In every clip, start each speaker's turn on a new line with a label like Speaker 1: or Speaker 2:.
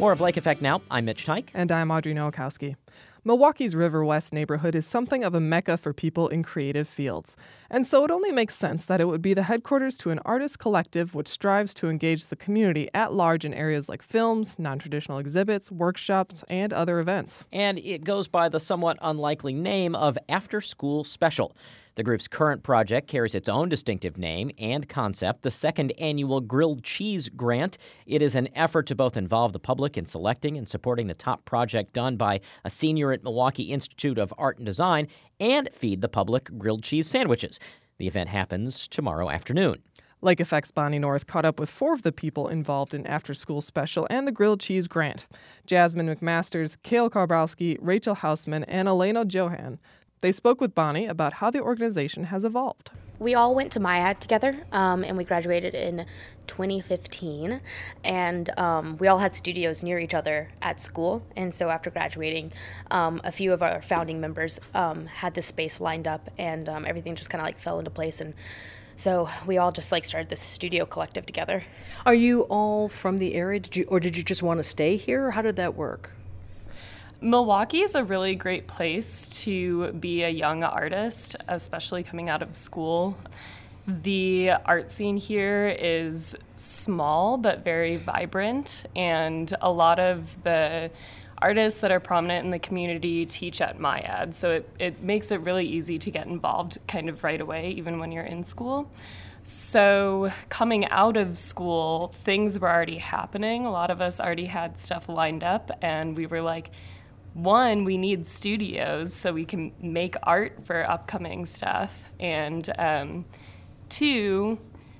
Speaker 1: More of Lake Effect now. I'm Mitch Teich.
Speaker 2: And I'm Audrey Nowakowski. Milwaukee's River West neighborhood is something of a mecca for people in creative fields. And so it only makes sense that it would be the headquarters to an artist collective which strives to engage the community at large in areas like films, non-traditional exhibits, workshops, and other events.
Speaker 1: And it goes by the somewhat unlikely name of After School Special. The group's current project carries its own distinctive name and concept, the second annual Grilled Cheese Grant. It is an effort to both involve the public in selecting and supporting the top project done by a senior at Milwaukee Institute of Art and Design and feed the public grilled cheese sandwiches. The event happens tomorrow afternoon.
Speaker 2: Lake Effect's Bonnie North caught up with 4 of the people involved in After School Special and the Grilled Cheese Grant: Jasmine McMasters, Kale Karbrowski, Rachel Hausman, and Elena Johan. They spoke with Bonnie about how the organization has evolved.
Speaker 3: We all went to MIAD together, and we graduated in 2015, and we all had studios near each other at school. And so after graduating, a few of our founding members had this space lined up, and everything just kind of like fell into place. And so we all just like started this studio collective together.
Speaker 4: Are you all from the area? Did you just want to stay here, or how did that work?
Speaker 5: Milwaukee is a really great place to be a young artist, especially coming out of school. The art scene here is small but very vibrant, and a lot of the artists that are prominent in the community teach at MIAD, so it makes it really easy to get involved kind of right away, even when you're in school. So coming out of school, things were already happening. A lot of us already had stuff lined up, and we were like, one, we need studios so we can make art for upcoming stuff. And two,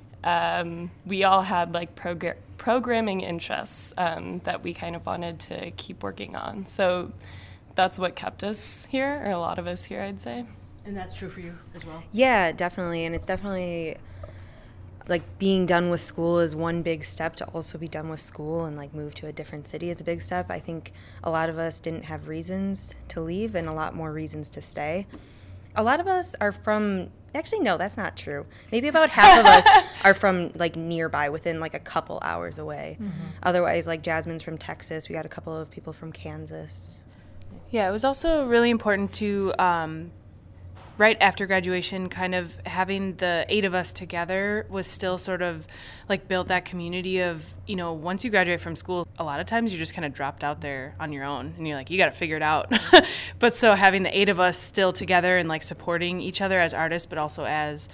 Speaker 5: we all had like programming interests that we kind of wanted to keep working on. So that's what kept us here, or a lot of us here, I'd say.
Speaker 4: And that's true for you as well?
Speaker 6: Yeah, definitely. And it's definitely like being done with school is one big step. To also be done with school and like move to a different city is a big step. I think a lot of us didn't have reasons to leave and a lot more reasons to stay. A lot of us are from, actually no, that's not true. Maybe about half of us are from like nearby, within like a couple hours away. Mm-hmm. Otherwise, like Jasmine's from Texas. We got a couple of people from Kansas.
Speaker 7: Yeah, it was also really important to right after graduation, kind of having the 8 of us together was still sort of like build that community of, you know, once you graduate from school, a lot of times you just kind of dropped out there on your own and you're like, you got to figure it out. But so having the 8 of us still together and like supporting each other as artists, but also as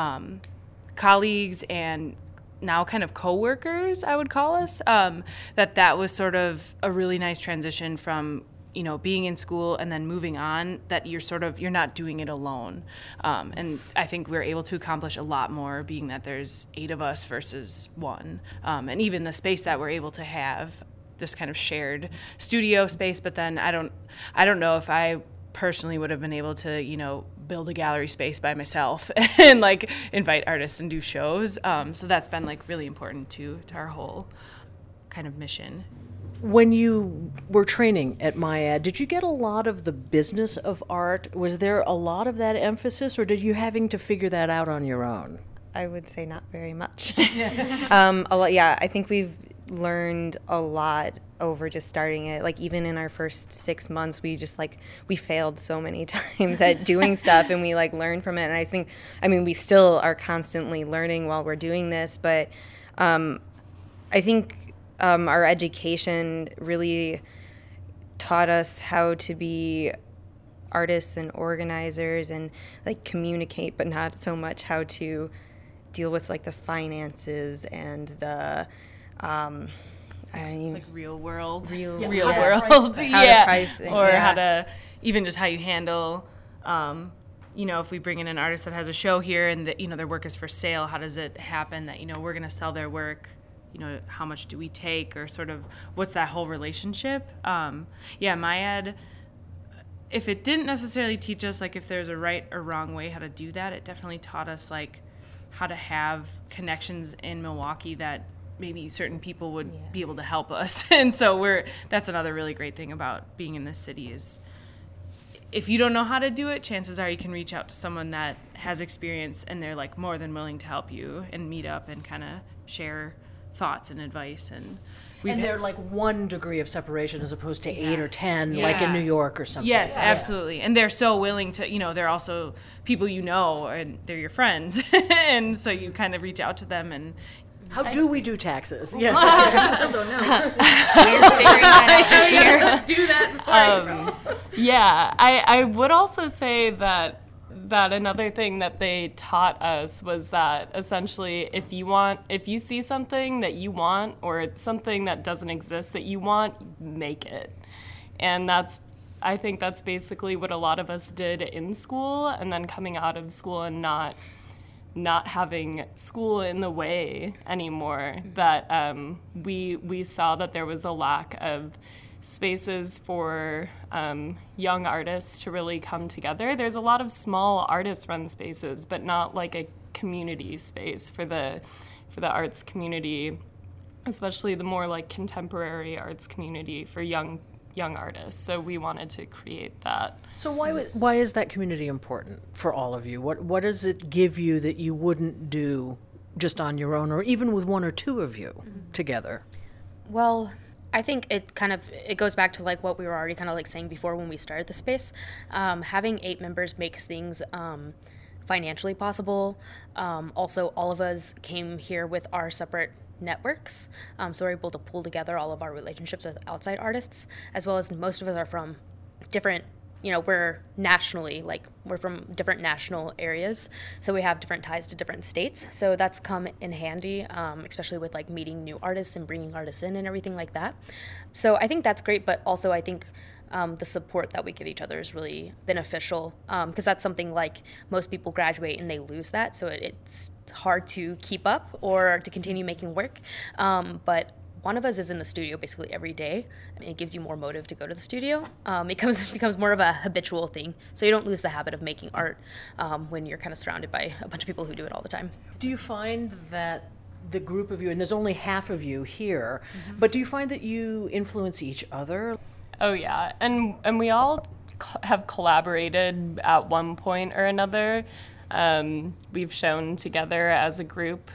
Speaker 7: colleagues and now kind of co-workers, I would call us, that was sort of a really nice transition from, you know, being in school and then moving on, that you're not doing it alone. And I think we're able to accomplish a lot more being that there's 8 of us versus 1. And even the space that we're able to have, this kind of shared studio space, but then I don't know if I personally would have been able to, you know, build a gallery space by myself and like invite artists and do shows. So that's been like really important to our whole kind of mission.
Speaker 4: When you were training at MIAD, did you get a lot of the business of art? Was there a lot of that emphasis, or did you having to figure that out on your own?
Speaker 6: I would say not very much. A lot, yeah. I think we've learned a lot over just starting it. Like even in our first 6 months, we failed so many times at doing stuff, and we like learned from it. And I mean, we still are constantly learning while we're doing this, but I think our education really taught us how to be artists and organizers and like communicate, but not so much how to deal with like the finances and the
Speaker 7: like real world,
Speaker 6: yeah.
Speaker 7: Pricing, or how to even just how you handle. You know, if we bring in an artist that has a show here and that, you know, their work is for sale, how does it happen that, you know, we're going to sell their work? You know, how much do we take, or sort of what's that whole relationship? MIAD, if it didn't necessarily teach us, like, if there's a right or wrong way how to do that, it definitely taught us, like, how to have connections in Milwaukee that maybe certain people would be able to help us. And so that's another really great thing about being in this city is if you don't know how to do it, chances are you can reach out to someone that has experience and they're, like, more than willing to help you and meet up and kind of share thoughts and advice. And
Speaker 4: And they're like 1 degree of separation as opposed to 8 or 10, like in New York or something.
Speaker 7: Yes, absolutely. And they're so willing to, they're also people and they're your friends. And so you kind of reach out to them and...
Speaker 4: How do we do taxes? Yeah.
Speaker 8: I still don't know.
Speaker 3: We're figuring that out this year.
Speaker 7: Do that.
Speaker 5: I would also say that another thing that they taught us was that essentially if you see something that you want or something that doesn't exist that you want, make it. And I think that's basically what a lot of us did in school, and then coming out of school and not having school in the way anymore, that we saw that there was a lack of spaces for young artists to really come together. There's a lot of small artist-run spaces, but not like a community space for the arts community, especially the more like contemporary arts community for young artists. So we wanted to create that.
Speaker 4: So why is that community important for all of you? What does it give you that you wouldn't do just on your own, or even with 1 or 2 of you together?
Speaker 3: Well, I think it goes back to like what we were already kind of like saying before when we started the space. Having 8 members makes things financially possible. Also, all of us came here with our separate networks, so we're able to pull together all of our relationships with outside artists, as well as most of us are from different, we're nationally, like we're from different national areas, so we have different ties to different states, so that's come in handy, especially with like meeting new artists and bringing artists in and everything like that. So I think that's great, but also I think the support that we give each other is really beneficial, because that's something like most people graduate and they lose that, so it's hard to keep up or to continue making work. But one of us is in the studio basically every day. I mean, it gives you more motive to go to the studio. It becomes more of a habitual thing, so you don't lose the habit of making art when you're kind of surrounded by a bunch of people who do it all the time.
Speaker 4: Do you find that the group of you, and there's only half of you here, but do you find that you influence each other?
Speaker 5: Oh yeah, and we all have collaborated at one point or another. We've shown together as a group,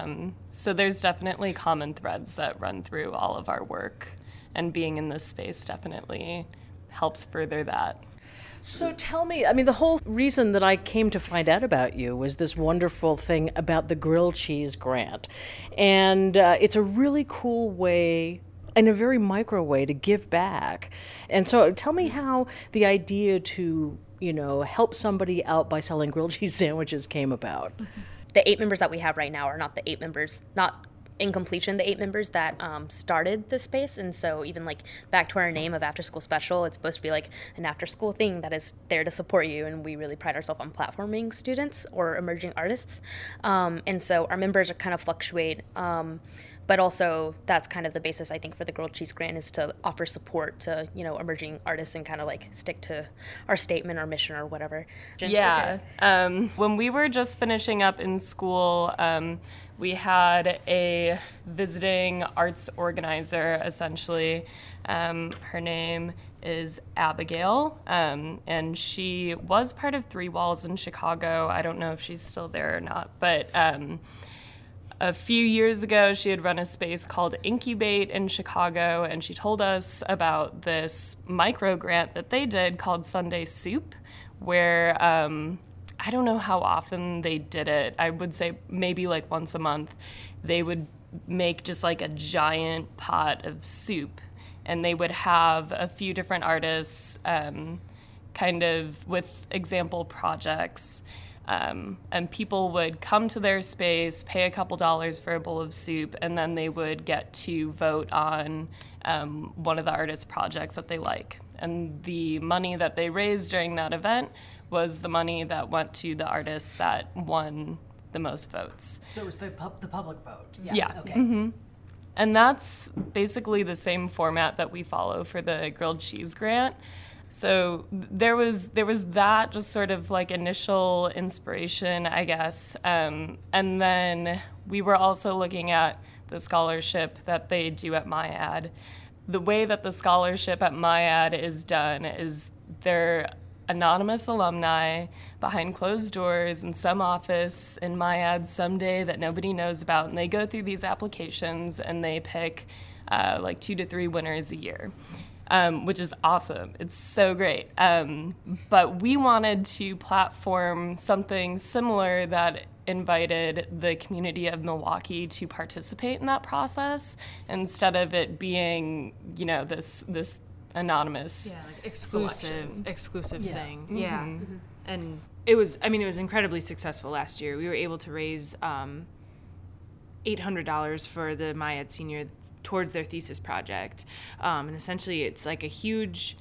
Speaker 5: so there's definitely common threads that run through all of our work, and being in this space definitely helps further that.
Speaker 4: So tell me, I mean, the whole reason that I came to find out about you was this wonderful thing about the Grilled Cheese Grant, and it's a really cool way, in a very micro way, to give back. And so tell me how the idea to, help somebody out by selling grilled cheese sandwiches came about.
Speaker 3: The 8 members that we have right now are not the 8 members, not in completion, the 8 members that started this space. And so even like back to our name of After School Special, it's supposed to be like an after school thing that is there to support you. And we really pride ourselves on platforming students or emerging artists. And so our members are kind of fluctuate. But also that's kind of the basis, I think, for the Grilled Cheese Grant, is to offer support to, emerging artists and kind of like stick to our statement or mission or whatever.
Speaker 5: Yeah. Okay. When we were just finishing up in school, we had a visiting arts organizer, essentially. Her name is Abigail, and she was part of Three Walls in Chicago. I don't know if she's still there or not, but a few years ago, she had run a space called Incubate in Chicago, and she told us about this micro grant that they did called Sunday Soup, where I don't know how often they did it. I would say maybe like once a month. They would make just like a giant pot of soup, and they would have a few different artists kind of with example projects. And people would come to their space, pay a couple dollars for a bowl of soup, and then they would get to vote on one of the artist projects that they like. And the money that they raised during that event was the money that went to the artists that won the most votes.
Speaker 4: So it was the public vote?
Speaker 5: Yeah.
Speaker 4: Okay.
Speaker 5: Mm-hmm. And that's basically the same format that we follow for the Grilled Cheese Grant. So there was that just sort of like initial inspiration, I guess. And then we were also looking at the scholarship that they do at MyAd. The way that the scholarship at MyAd is done is they're anonymous alumni behind closed doors in some office in MyAd someday that nobody knows about. And they go through these applications and they pick like 2 to 3 winners a year. Which is awesome. It's so great. But we wanted to platform something similar that invited the community of Milwaukee to participate in that process instead of it being, this anonymous
Speaker 7: exclusive thing. Mm-hmm. Yeah. Mm-hmm. And it was incredibly successful last year. We were able to raise $800 for the MIAD senior towards their thesis project. And essentially it's like a huge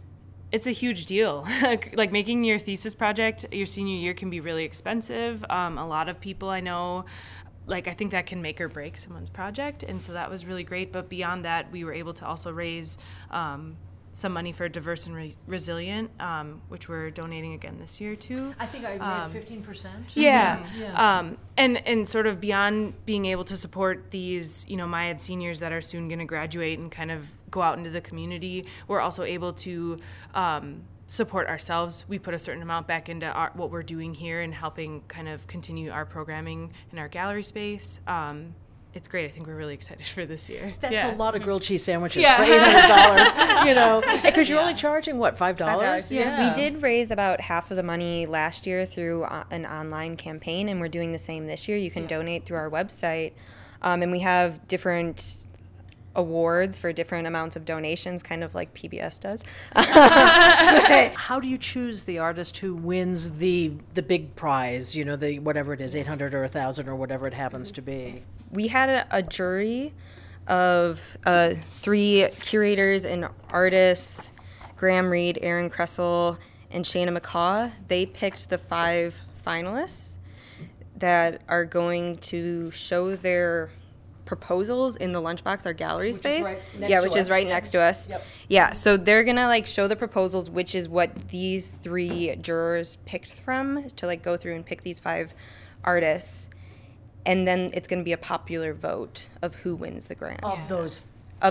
Speaker 7: deal. Like making your thesis project your senior year can be really expensive. A lot of people I know, I think that can make or break someone's project. And so that was really great. But beyond that, we were able to also raise some money for Diverse and Resilient, which we're donating again this year too.
Speaker 4: I think I read 15%.
Speaker 7: Yeah. And sort of beyond being able to support these, MIAD seniors that are soon going to graduate and kind of go out into the community, we're also able to support ourselves. We put a certain amount back into what we're doing here and helping kind of continue our programming in our gallery space. It's great. I think we're really excited for this year.
Speaker 4: That's a lot of grilled cheese sandwiches for $800, because you're only charging, what, $5?
Speaker 6: Yeah. We did raise about half of the money last year through an online campaign, and we're doing the same this year. You can donate through our website, and we have different awards for different amounts of donations, kind of like PBS does.
Speaker 4: How do you choose the artist who wins the big prize, the whatever it is, 800 or 1,000 or whatever it happens to be?
Speaker 6: We had a jury of 3 curators and artists, Graham Reed, Aaron Kressel, and Shana McCaw. They picked the 5 finalists that are going to show their proposals in the Lunchbox, our gallery space. Which is right next to us. Yep. Yeah, so they're gonna show the proposals, which is what these 3 jurors picked from, to go through and pick these 5 artists. And then it's going to be a popular vote of who wins the grant.
Speaker 4: Of those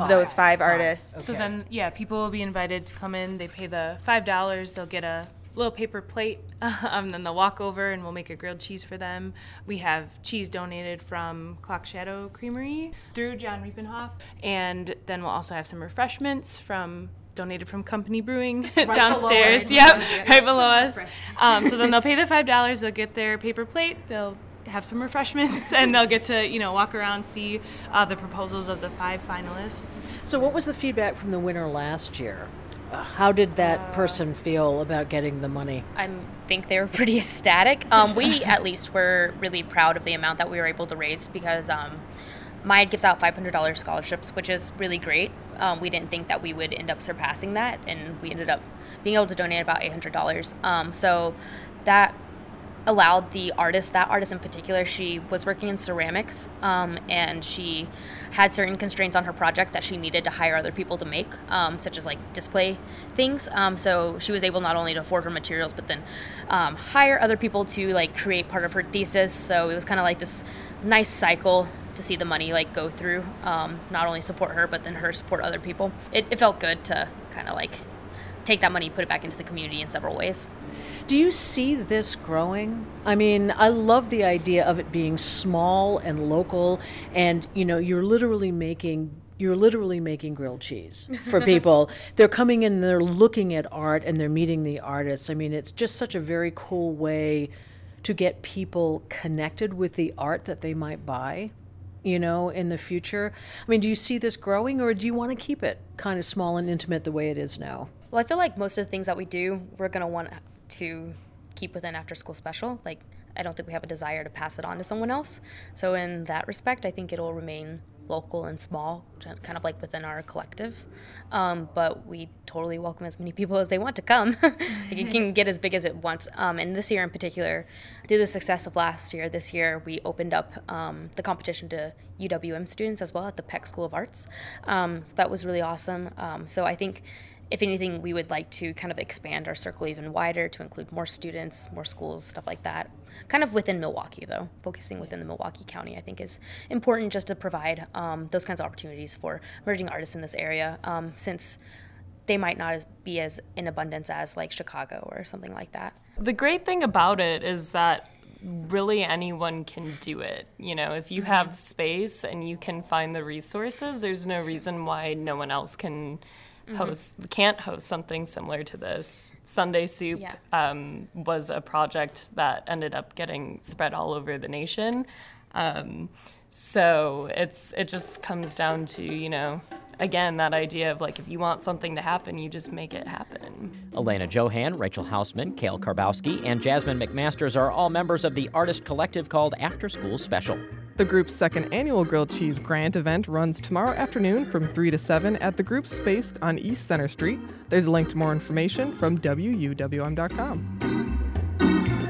Speaker 6: 5 artists.
Speaker 7: Okay. So then, people will be invited to come in. They pay the $5. They'll get a little paper plate, and then they'll walk over and we'll make a grilled cheese for them. We have cheese donated from Clock Shadow Creamery through John Riepenhoff. And then we'll also have some refreshments donated from Company Brewing downstairs. Right below us. So then they'll pay the $5. They'll get their paper plate. They'll have some refreshments, and they'll get to walk around, see the proposals of the 5 finalists.
Speaker 4: So what was the feedback from the winner last year? How did that person feel about getting the money?
Speaker 3: I think they were pretty ecstatic. We at least were really proud of the amount that we were able to raise, because MIAD gives out $500 scholarships, which is really great. We didn't think that we would end up surpassing that, and we ended up being able to donate about $800. So that allowed that artist in particular, she was working in ceramics, and she had certain constraints on her project that she needed to hire other people to make, such as display things. So she was able not only to afford her materials, but then hire other people to create part of her thesis. So it was kind of this nice cycle to see the money go through, not only support her, but then her support other people. It felt good to kind of take that money, put it back into the community in several ways.
Speaker 4: Do you see this growing? I mean, I love the idea of it being small and local, and you're literally making grilled cheese for people. They're coming in, they're looking at art, and they're meeting the artists. I mean, it's just such a very cool way to get people connected with the art that they might buy, in the future. I mean, do you see this growing, or do you want to keep it kind of small and intimate the way it is now?
Speaker 3: Well, I feel like most of the things that we do, we're going to want to keep within After School Special. I don't think we have a desire to pass it on to someone else. So in that respect, I think it'll remain local and small, kind of within our collective. But we totally welcome as many people as they want to come. It can get as big as it wants. And this year in particular, through the success of last year, this year we opened up the competition to UWM students as well at the Peck School of Arts. So that was really awesome. So I think, if anything, we would like to kind of expand our circle even wider to include more students, more schools, stuff like that. Kind of within Milwaukee, though. Focusing within the Milwaukee County, I think, is important, just to provide those kinds of opportunities for emerging artists in this area, since they might not be as in abundance as Chicago or something like that.
Speaker 5: The great thing about it is that really anyone can do it. You know, if you have space and you can find the resources, there's no reason why no one else can't host something similar to this. Sunday Soup was a project that ended up getting spread all over the nation. So it just comes down to, you know, again, that idea of like, if you want something to happen, you just make it happen.
Speaker 1: Elena Johan, Rachel Hausman, Cale Karbowski, and Jasmine McMasters are all members of the artist collective called After School Special.
Speaker 2: The group's second annual Grilled Cheese Grant event runs tomorrow afternoon from 3 to 7 at the group's space on East Center Street. There's a link to more information from WUWM.com.